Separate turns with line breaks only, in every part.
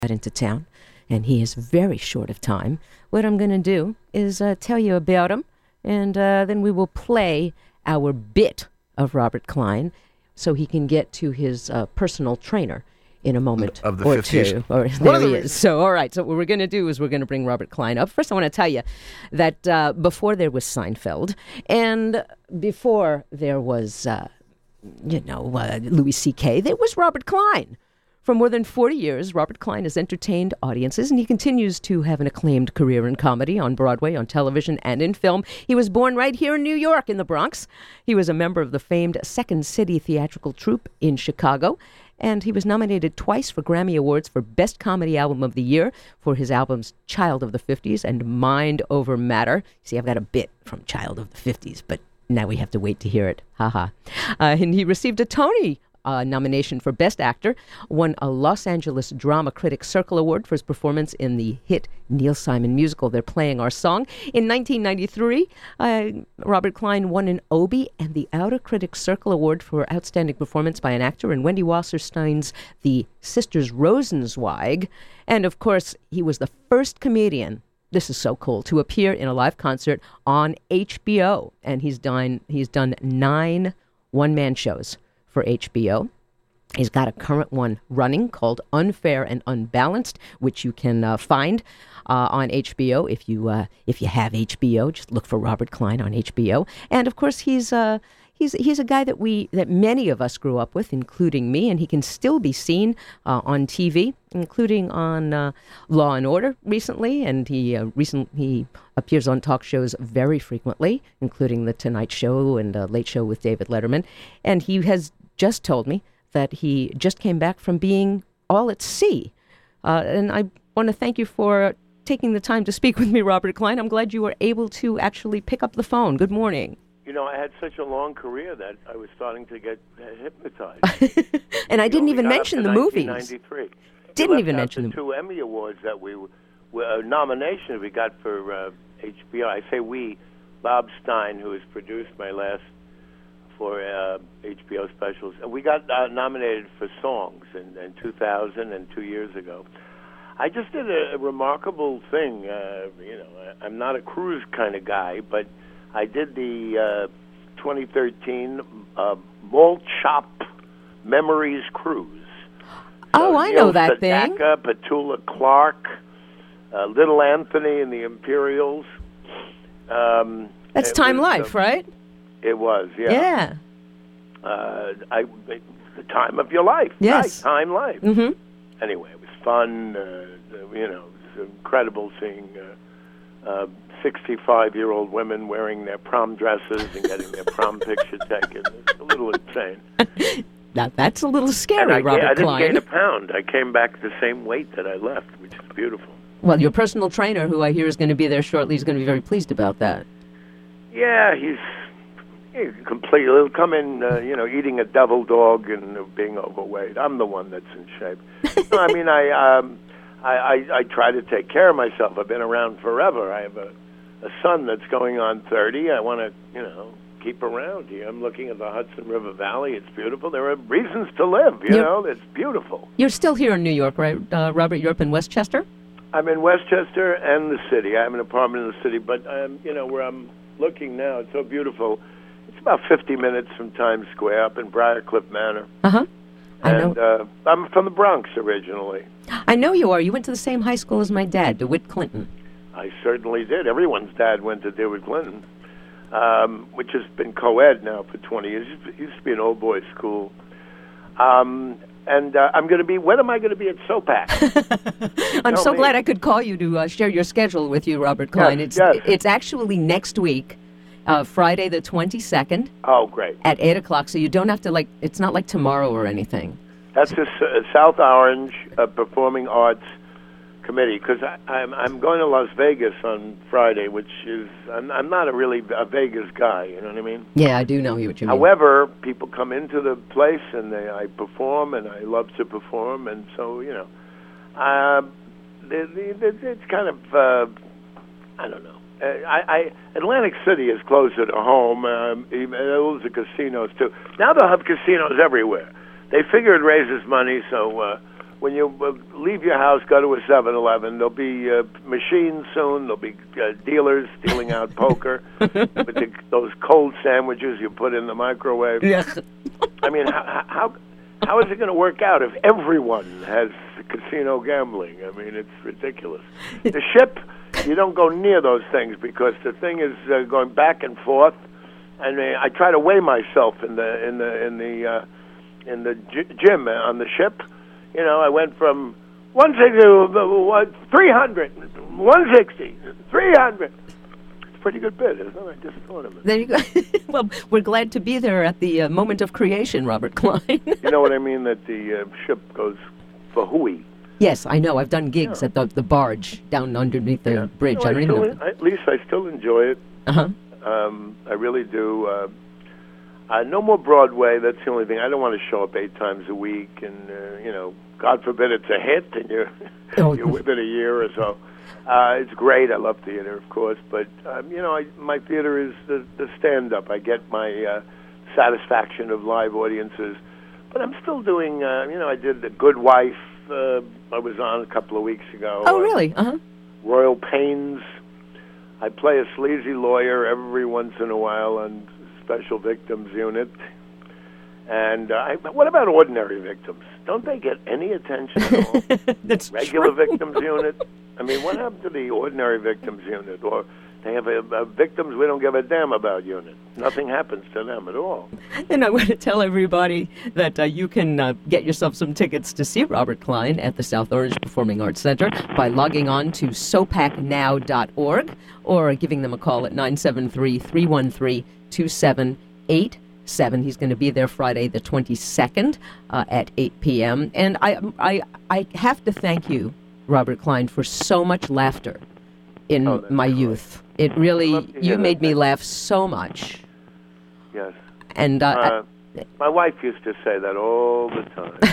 into town, and he is very short of time. What I'm going to do is tell you about him, and then we will play our bit of Robert Klein so he can get to his personal trainer in a moment
of the
or
50s.
two. Or, there he is. So, all right. So what we're going to do is we're going to bring Robert Klein up. First, I want to tell you that before there was Seinfeld and before there was, Louis C.K., there was Robert Klein. For more than 40 years, Robert Klein has entertained audiences, and he continues to have an acclaimed career in comedy on Broadway, on television, and in film. He was born right here in New York, in the Bronx. He was a member of the famed Second City Theatrical Troupe in Chicago, and he was nominated twice for Grammy Awards for Best Comedy Album of the Year for his albums Child of the 50s and Mind Over Matter. See, I've got a bit from Child of the 50s, but now we have to wait to hear it. And he received a Tony nomination for Best Actor, won a Los Angeles Drama Critics Circle Award for his performance in the hit Neil Simon musical They're Playing Our Song. In 1993, Robert Klein won an Obie and the Outer Critics Circle Award for Outstanding Performance by an Actor in Wendy Wasserstein's The Sisters Rosenzweig. And, of course, he was the first comedian, this is so cool, to appear in a live concert on HBO. And he's done 9 one-man shows for HBO. He's got a current one running called Unfair and Unbalanced, which you can find on HBO. If you have HBO, just look for Robert Klein on HBO. And of course, he's a guy that many of us grew up with, including me, and he can still be seen on TV, including on Law and Order recently, and he appears on talk shows very frequently, including The Tonight Show and Late Show with David Letterman. And he has just told me that he just came back from being all at sea. And I want to thank you for taking the time to speak with me, Robert Klein. I'm glad you were able to actually pick up the phone. Good morning.
You know, I had such a long career that I was starting to get hypnotized.
And I didn't even mention the movies.
1993.
Didn't even mention
the 2 Emmy Awards that nominations we got for HBO. I say we, Bob Stein, who has produced my last 4 HBO specials. And we got nominated for songs in 2000 and 2 years ago. I just did a remarkable thing. I'm not a cruise kind of guy, but I did the 2013 Malt Shop Memories Cruise.
Oh, I know that thing.
Petula Clark, Little Anthony and the Imperials.
That's Time Life, right?
It was, yeah.
Yeah.
The time of your life.
Yes.
Right, Time Life.
Mm-hmm.
Anyway, it was fun. It was incredible seeing 65-year-old women wearing their prom dresses and getting their prom picture taken. It's a little insane.
Now, that's a little scary, Robert
I didn't
Klein.
gain a pound. I came back the same weight that I left, which is beautiful.
Well, your personal trainer, who I hear is going to be there shortly, is going to be very pleased about that.
Yeah, he's completely. He'll come in, eating a devil dog and being overweight. I'm the one that's in shape. No, I mean, I try to take care of myself. I've been around forever. I have a son that's going on 30. I want to, keep around here. I'm looking at the Hudson River Valley. It's beautiful. There are reasons to live, It's beautiful.
You're still here in New York, right, Robert? You're up in Westchester?
I'm in Westchester and the city. I have an apartment in the city, but, where I'm looking now, it's so beautiful. It's about 50 minutes from Times Square, up in Briarcliff Manor.
Uh-huh. I know.
I'm from the Bronx originally.
I know you are. You went to the same high school as my dad, DeWitt Clinton.
I certainly did. Everyone's dad went to DeWitt Clinton, which has been co-ed now for 20 years. It used to be an old boys' school. I'm going to be, when am I going to be at SOPAC?
I'm so glad I could call you to share your schedule with you, Robert Klein.
Yes,
It's actually next week. Friday the 22nd.
Oh, great.
At 8 o'clock, so you don't have to, it's not like tomorrow or anything.
That's the South Orange Performing Arts Committee, because I'm going to Las Vegas on Friday, which is, I'm not a Vegas guy, you know what I mean?
Yeah, I do know what you mean.
However, people come into the place and I perform, and I love to perform, and so, it's kind of, I don't know. Atlantic City is closer to home. Even those are casinos too. Now they'll have casinos everywhere. They figure it raises money, so when you leave your house, go to a 7-Eleven. There'll be machines soon. There'll be dealers dealing out poker with those cold sandwiches you put in the microwave.
Yeah.
I mean, how is it going to work out if everyone has casino gambling? I mean, it's ridiculous. The ship, you don't go near those things because the thing is going back and forth. And I try to weigh myself in the gym on the ship. You know, I went from 160 to 300, 160, 300. It's a pretty good bid, isn't it? I just thought of it.
There you go. Well, we're glad to be there at the moment of creation, Robert Klein.
You know what I mean? That the ship goes for Hui.
Yes, I know. I've done gigs at the barge down underneath the bridge.
No, at least I still enjoy it.
Uh-huh.
I really do. No more Broadway. That's the only thing. I don't want to show up 8 times a week, and God forbid it's a hit, and you're with it a year or so. It's great. I love theater, of course, but my theater is the stand-up. I get my satisfaction of live audiences, but I'm still doing. I did The Good Wife. I was on a couple of weeks ago.
Oh, really? Uh-huh.
Royal Pains. I play a sleazy lawyer every once in a while on Special Victims Unit. And what about ordinary victims? Don't they get any attention at all?
That's
Regular
true.
Victims Unit? I mean, what happened to the Ordinary Victims Unit? Or they have a Victims We Don't Give a Damn About Unit. Nothing happens to them at all.
And I want to tell everybody that you can get yourself some tickets to see Robert Klein at the South Orange Performing Arts Center by logging on to sopacnow.org or giving them a call at 973-313-2787. He's going to be there Friday the 22nd at 8 p.m. And I have to thank you, Robert Klein, for so much laughter in my youth. It really, you made me laugh so much.
Yes.
And
my wife used to say that all the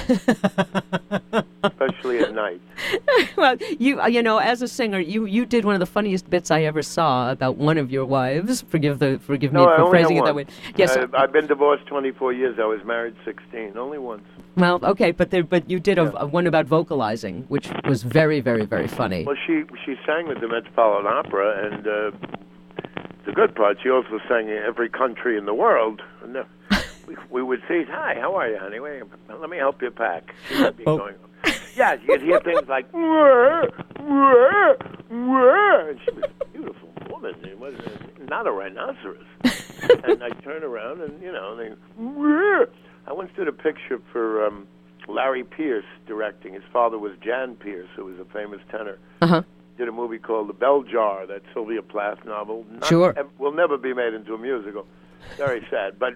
time, especially at night.
Well, you know, as a singer, you did one of the funniest bits I ever saw about one of your wives. Forgive me for phrasing it that way. Yes,
I've been divorced 24 years. I was married 16, only once.
Well, okay, but you did a one about vocalizing, which was very, very, very funny.
Well, she sang with the Metropolitan Opera, and the good part, she also sang in every country in the world. And, we would say, "Hi, how are you, honey? Wait, let me help you pack." She would be going. Yeah, you'd hear things like, "Wah, wah, wah," and she was a beautiful woman. It was not a rhinoceros. And I turn around, and they. Wah. I once did a picture for Larry Pierce directing. His father was Jan Pierce, who was a famous tenor.
Uh-huh.
Did a movie called The Bell Jar, that Sylvia Plath novel.
Sure.
Will never be made into a musical. Very sad. But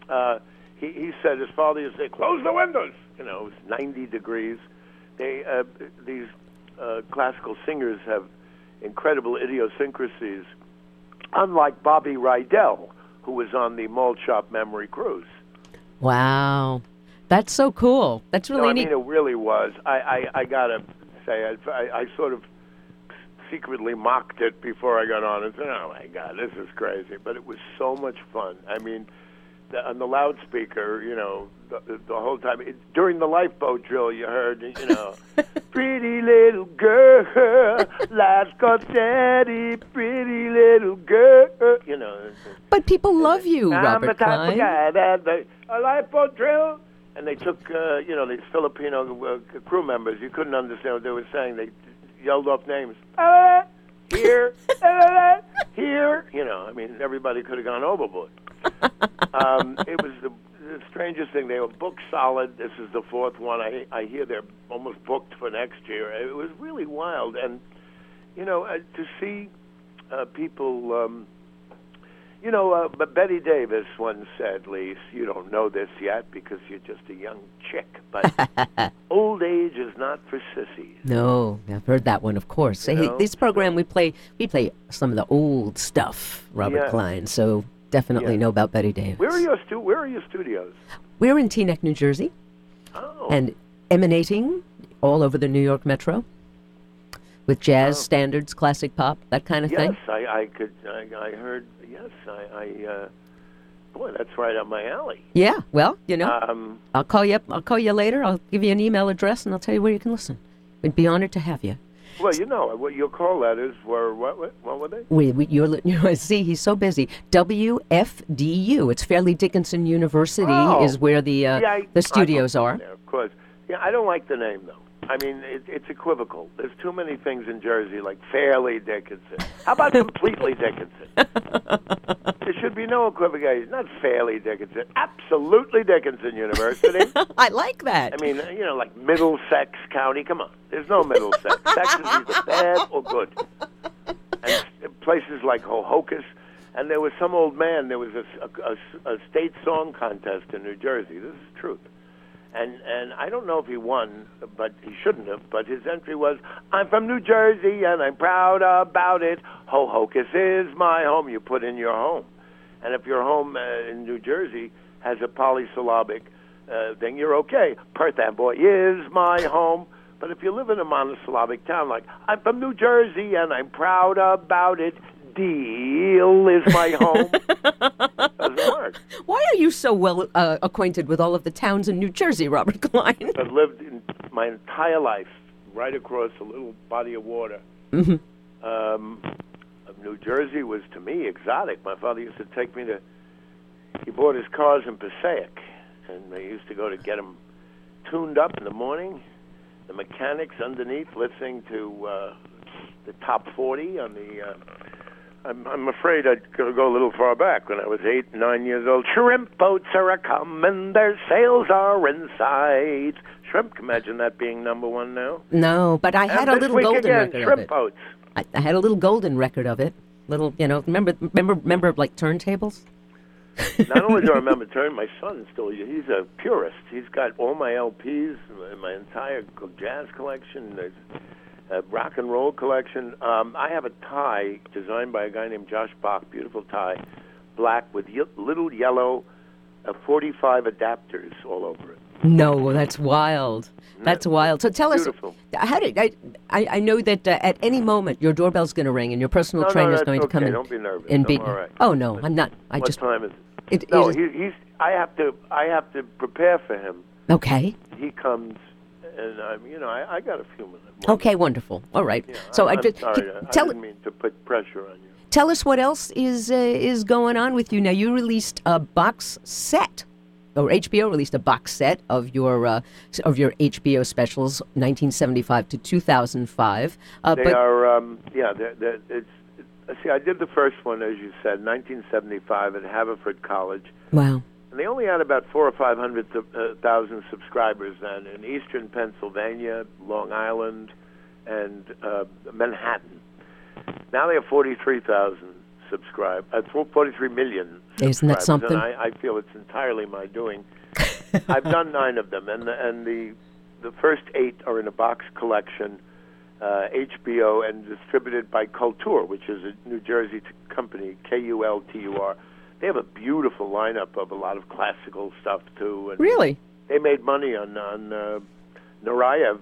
he said his father used to say, "Close the windows." It was 90 degrees. These classical singers have incredible idiosyncrasies, unlike Bobby Rydell, who was on the Malt Shop Memory Cruise.
Wow. That's so cool. That's really neat.
I mean, it really was. I got to say, I sort of secretly mocked it before I got on and said, "Oh, my God, this is crazy." But it was so much fun. I mean, on the loudspeaker, the whole time. During the lifeboat drill, you heard, "Pretty little girl, life's got daddy, pretty little girl,"
But people love you, Robert Klein.
I'm the type of guy that a lifeboat drill. And they took, these Filipino crew members. You couldn't understand what they were saying. They yelled off names. Here, here. I mean, everybody could have gone overboard. It was the strangest thing. They were booked solid. This is the 4th one. I hear they're almost booked for next year. It was really wild. And, to see people... but Betty Davis once said, Lise, you don't know this yet because you're just a young chick, but old age is not for sissies.
No, I've heard that one, of course. Hey, this program, we play some of the old stuff, Robert Klein, so definitely know about Betty Davis.
Where are your studios?
We're in Teaneck, New Jersey, and emanating all over the New York metro. With jazz standards, classic pop, that kind of thing.
Yes, I heard. Yes, Boy, that's right up my alley.
Yeah, well, I'll call you up. I'll call you later. I'll give you an email address, and I'll tell you where you can listen. We'd be honored to have you.
Well, what your call letters were, what were they?
See, he's so busy. WFDU. It's Fairleigh Dickinson University is where the studios are.
There, of course. Yeah, I don't like the name, though. I mean, it's equivocal. There's too many things in Jersey like Fairleigh Dickinson. How about completely Dickinson? There should be no equivocation. Not Fairleigh Dickinson. Absolutely Dickinson University.
I like that.
I mean, like Middlesex County. Come on. There's no Middlesex. Sex is either bad or good. And places like Hohokus. And there was some old man. There was a state song contest in New Jersey. This is truth. And I don't know if he won, but he shouldn't have. But his entry was, "I'm from New Jersey, and I'm proud about it. Hohokus is my home." You put in your home. And if your home in New Jersey has a polysyllabic thing, you're okay. Perth Amboy is my home. But if you live in a monosyllabic town like, "I'm from New Jersey, and I'm proud about it. Deal is my home." Doesn't work.
Why are you so well acquainted with all of the towns in New Jersey, Robert Klein?
I've lived in my entire life right across a little body of water.
Mm-hmm.
New Jersey was, to me, exotic. My father used to take me he bought his cars in Passaic, and they used to go to get them tuned up in the morning. The mechanics underneath listening to the top 40 on the... I'm afraid I'd go a little far back when I was 8, 9 years old. Shrimp boats are a-comin', their sails are in sight. Shrimp, imagine that being number one now.
No, but I had a little golden record
shrimp
of it.
Boats.
I had a little golden record of it. Little, remember like turntables?
Not only do I remember my son he's a purist. He's got all my LPs, my entire jazz collection, rock and roll collection. I have a tie designed by a guy named Josh Bach, beautiful tie, black with little yellow 45 adapters all over it.
No, that's wild. That's wild. So tell
beautiful.
Us, how did I know that at any moment your doorbell's going to ring and your personal trainer is going to come in.
Don't be nervous.
And be,
all right.
Oh no, I'm not.
What time is it? He's. I have to prepare for him.
Okay.
He comes, and I got a few minutes.
Okay, wonderful. All right.
Yeah,
so
I'm sorry. I didn't mean to put pressure on you.
Tell us what else is going on with you now. You released a box set, or HBO released a box set of your HBO specials, 1975 to 2005.
They are, see, I did the first one, as you said, 1975 at Haverford College.
Wow.
And they only had about 400,000 or 500,000 subscribers then in eastern Pennsylvania, Long Island, and Manhattan. Now they have 43,000 subscribers, 43 million subscribers.
Isn't that something?
And I feel it's entirely my doing. I've done 9 of them, and the first 8 are in a box collection, HBO, and distributed by Kultur, which is a New Jersey company, Kultur. They have a beautiful lineup of a lot of classical stuff too. And
really?
They made money on Nureyev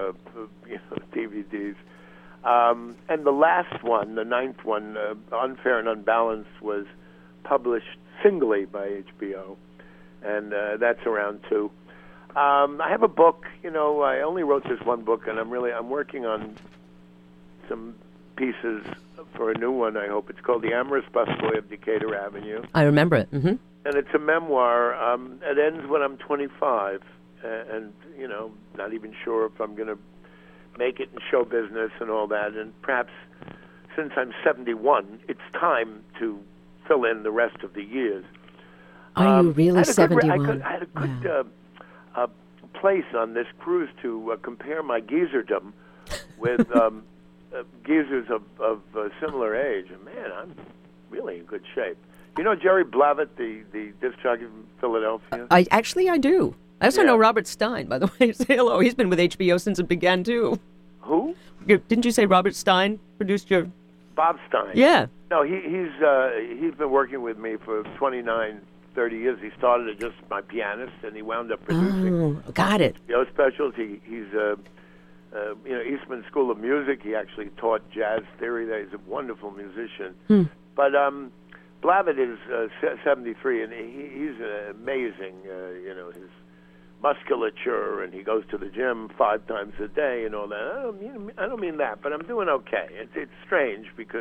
DVDs. And the last one, the 9th one, Unfair and Unbalanced, was published singly by HBO, and that's around 2. I have a book. I only wrote this one book, and I'm working on some pieces for a new one, I hope. It's called The Amorous Busboy of Decatur Avenue.
I remember it. Mm-hmm.
And it's a memoir. It ends when I'm 25, and, not even sure if I'm going to make it in show business and all that. And perhaps since I'm 71, it's time to fill in the rest of the years.
Are you really 71?
I had a good place on this cruise to compare my geezerdom with geezers of similar age. And man, I'm really in good shape. You know Jerry Blavat, the disc jockey from Philadelphia?
I do. I also know Robert Stein, by the way. Say hello. He's been with HBO since it began, too.
Who?
Didn't you say Robert Stein produced your...
Bob Stein.
Yeah.
No, he's been working with me for 29, 30 years. He started as just my pianist, and he wound up producing...
Oh, got it.
Specials. He's Eastman School of Music. He actually taught jazz theory there. He's a wonderful musician. But Blavitt is 73, and he's amazing. His musculature, and he goes to the gym 5 times a day and all that. I don't mean that, but I'm doing okay. It's strange because,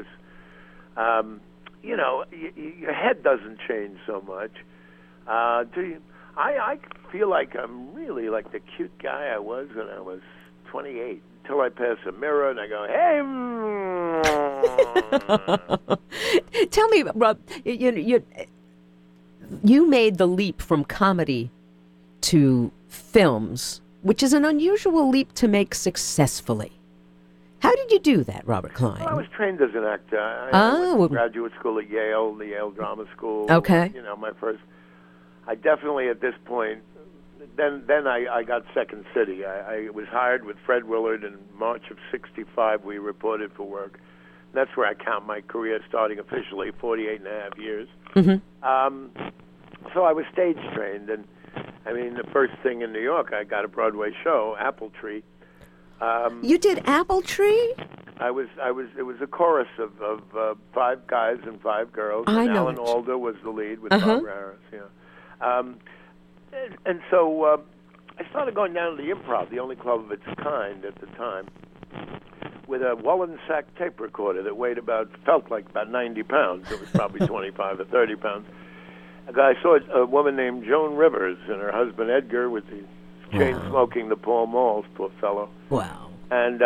your head doesn't change so much. I feel like I'm really like the cute guy I was when I was 28. Until I pass a mirror and I go, hey.
Tell me, Rob, you made the leap from comedy to films, which is an unusual leap to make successfly. How did you do that, Robert Klein?
Well, I was trained as an actor. I went to graduate school at Yale, the Yale Drama School.
Okay.
My first. I definitely at this point. Then I got Second City. I was hired with Fred Willard in March of '65. We reported for work. That's where I count my career starting officially, 48 and a half years.
Mm-hmm.
So I was stage trained, and the first thing in New York, I got a Broadway show, Apple Tree.
You did Apple Tree?
It was a chorus of 5 guys and 5 girls.
And
Alan Alda was the lead with Barbara Harris. Yeah. And so I started going down to the Improv, the only club of its kind at the time, with a Wallensack tape recorder that felt like about 90 pounds. It was probably 25 or 30 pounds. I saw a woman named Joan Rivers and her husband Edgar with the chain smoking the Pall Malls, poor fellow.
Wow.
And,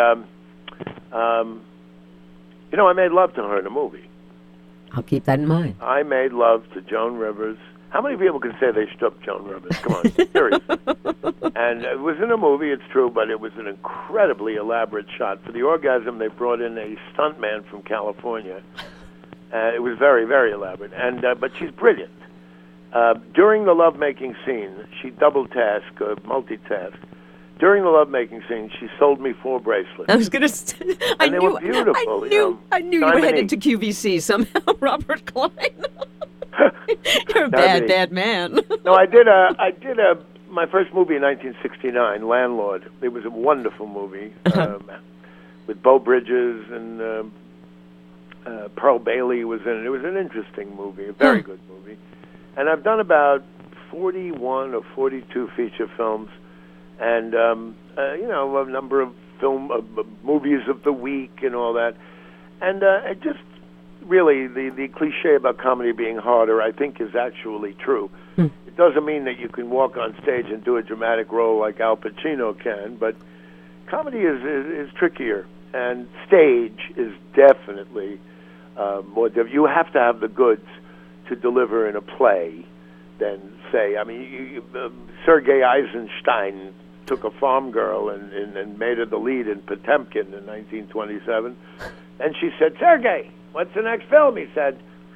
I made love to her in a movie.
I'll keep that in mind.
I made love to Joan Rivers. How many people can say they struck Joan Rivers? Come on, seriously. And it was in a movie, it's true, but it was an incredibly elaborate shot. For the orgasm, they brought in a stuntman from California. It was very, very elaborate. But she's brilliant. During the lovemaking scene, she multitasked. During the lovemaking scene, she sold me 4 bracelets.
I was going to say,
they were beautiful.
I knew you were headed to QVC somehow, Robert Klein. You're a bad man.
No, I did my first movie in 1969, Landlord. It was a wonderful movie with Beau Bridges and Pearl Bailey was in it. It was an interesting movie, a very good movie. And I've done about 41 or 42 feature films, and a number of movies of the week and all that. And it just really the cliche about comedy being harder, I think, is actually true. It doesn't mean that you can walk on stage and do a dramatic role like Al Pacino can, but comedy is trickier, and stage is definitely more difficult. You have to have the goods to deliver in a play than, say, Sergei Eisenstein took a farm girl and made her the lead in Potemkin in 1927, and she said, "Sergei, what's the next film?" He said,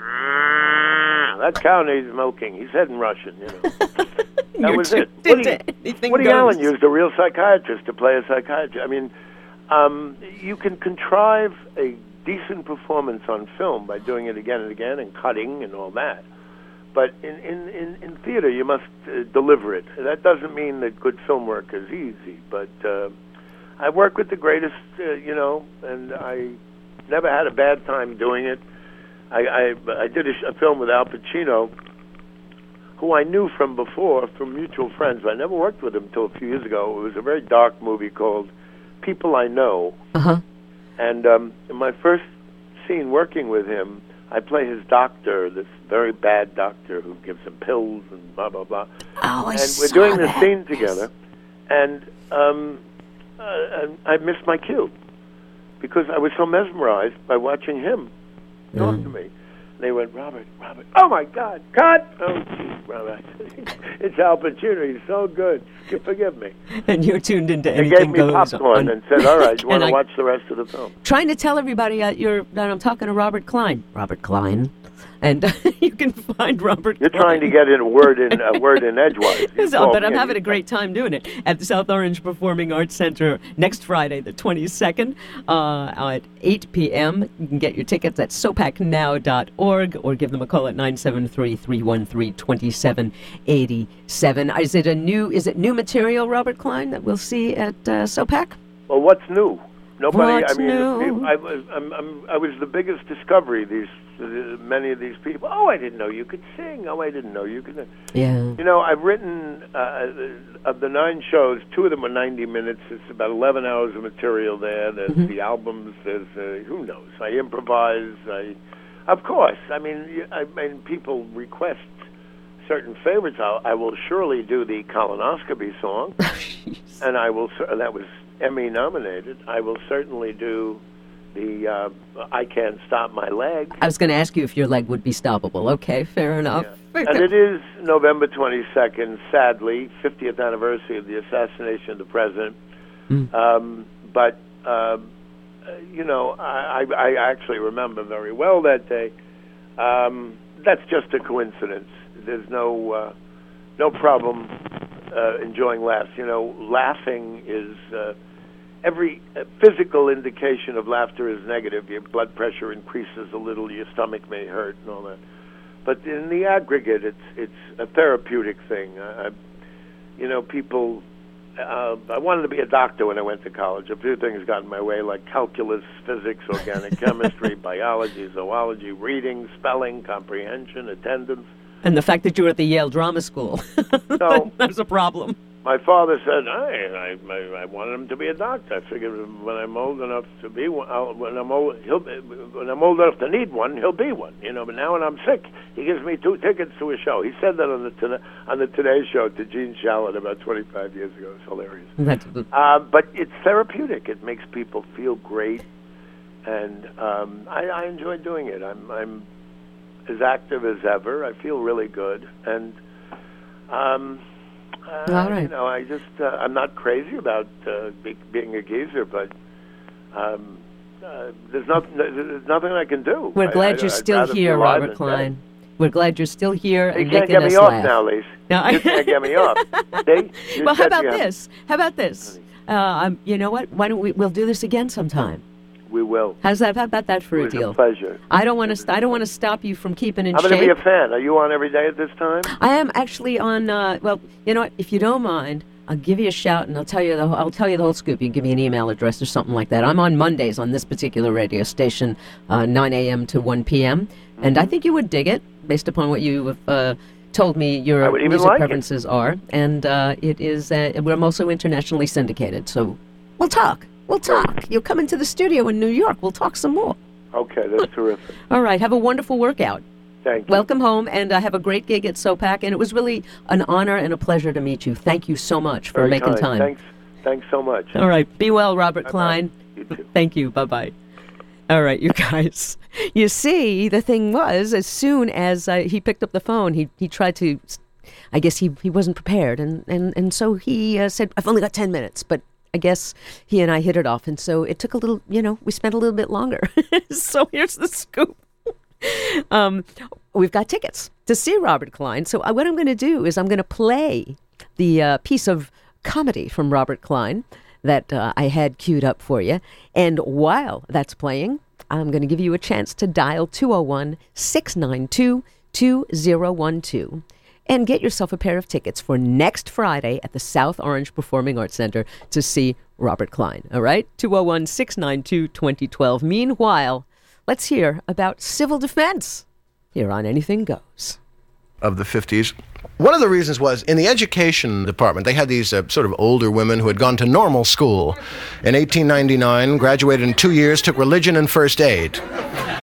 "That cow needs milking." He said in Russian, That was it. Woody Allen used a real psychiatrist to play a psychiatrist. You can contrive a decent performance on film by doing it again and again and cutting and all that. But in theater, you must deliver it. That doesn't mean that good film work is easy, but I work with the greatest, and I never had a bad time doing it. I did a film with Al Pacino, who I knew from before, from mutual friends. I never worked with him until a few years ago. It was a very dark movie called People I Know.
Uh-huh.
And in my first scene working with him, I play his doctor, this very bad doctor who gives him pills and blah, blah, blah.
Oh,
and we're doing this scene together, and I missed my cue because I was so mesmerized by watching him talk to me. They went, Robert, oh my God, cut! Oh, geez, Robert. It's Al Pacino, he's so good. Forgive me.
And you're tuned into
They
Anything
gave me
Goes
popcorn
on.
and said, all right, you want to watch the rest of the film?
Trying to tell everybody that I'm talking to Robert Klein. Robert Klein. And you can find Robert
You're
Klein.
trying to get in a word in edgewise.
But I'm having a great time doing it at the South Orange Performing Arts Center next Friday, the 22nd, at 8 p.m. You can get your tickets at sopacnow.org or give them a call at 973-313-2787. Is it new material, Robert Klein, that we'll see at SOPAC?
Well, what's new? Nobody.
What's
I mean,
new?
I was the biggest discovery. Many of these people. Oh, I didn't know you could sing. Oh, I didn't know you could.
Yeah.
You know, I've written of the 9 shows. 2 of them are 90 minutes. It's about 11 hours of material there. There's the albums. There's who knows. I improvise. Of course. I mean, people request certain favorites. I will surely do the colonoscopy song, and I will. That was Emmy nominated. I will certainly do the I Can't Stop My Leg.
I was going to ask you if your leg would be stoppable. Okay, fair enough.
Yeah. And it is November 22nd, sadly, 50th anniversary of the assassination of the president. But, you know, I actually remember very well that day. That's just a coincidence. There's no problem enjoying laughs. You know, laughing is... every physical indication of laughter is negative. Your blood pressure increases a little, your stomach may hurt and all that. But in the aggregate, it's a therapeutic thing. You know, people... I wanted to be a doctor when I went to college. A few things got in my way, like calculus, physics, organic chemistry, biology, zoology, reading, spelling, comprehension, attendance.
And the fact that you were at the Yale Drama School.
So,
that was a problem.
My father said, I wanted him to be a doctor. I figured when I'm old enough to be one, when I'm old enough to need one, he'll be one. You know. But now when I'm sick, he gives me 2 tickets to a show. He said that on the Today Show to Gene Shalit about 25 years ago. It's hilarious. But it's therapeutic. It makes people feel great, and I enjoy doing it. I'm as active as ever. I feel really good, and.
All right.
You know, I just, I'm not crazy about being a geezer, but there's nothing I can do.
We're glad you're still here, Robert Klein. We're glad you're still here and
making us laugh. You can't get me off now, Lise. No. You can't get me off. See?
Well, how about this? You know what? Why don't we'll do this again sometime?
We will.
How about that for a deal?
It was a pleasure.
I don't want to stop you from keeping in shape.
I'm going to be a fan. Are you on every day at this time?
I am actually on. Well, you know what? If you don't mind, I'll give you a shout and I'll tell you the whole scoop. You can give me an email address or something like that. I'm on Mondays on this particular radio station, 9 a.m. to 1 p.m. And I think you would dig it based upon what you have told me your music preferences are. And it is. We're also internationally syndicated, so we'll talk. We'll talk. You'll come into the studio in New York. We'll talk some more.
Okay, that's terrific.
All right. Have a wonderful workout.
Thank you.
Welcome home, and have a great gig at SOPAC. And it was really an honor and a pleasure to meet you. Thank you so much for making time.
Thanks so much.
All right. Be well, Robert Klein.
You too.
Thank you. Bye-bye. All right, you guys. You see, the thing was, as soon as he picked up the phone, he tried to, I guess he wasn't prepared. And so he said, I've only got 10 minutes, but I guess he and I hit it off, and so it took a little, we spent a little bit longer. So here's the scoop. We've got tickets to see Robert Klein. So what I'm going to do is I'm going to play the piece of comedy from Robert Klein that I had queued up for you. And while that's playing, I'm going to give you a chance to dial 201-692-2012. And get yourself a pair of tickets for next Friday at the South Orange Performing Arts Center to see Robert Klein. All right? 201-692-2012. Meanwhile, let's hear about civil defense here on Anything Goes.
Of the 50s. One of the reasons was in the education department, they had these sort of older women who had gone to normal school. In 1899, graduated in 2 years, took religion and first aid.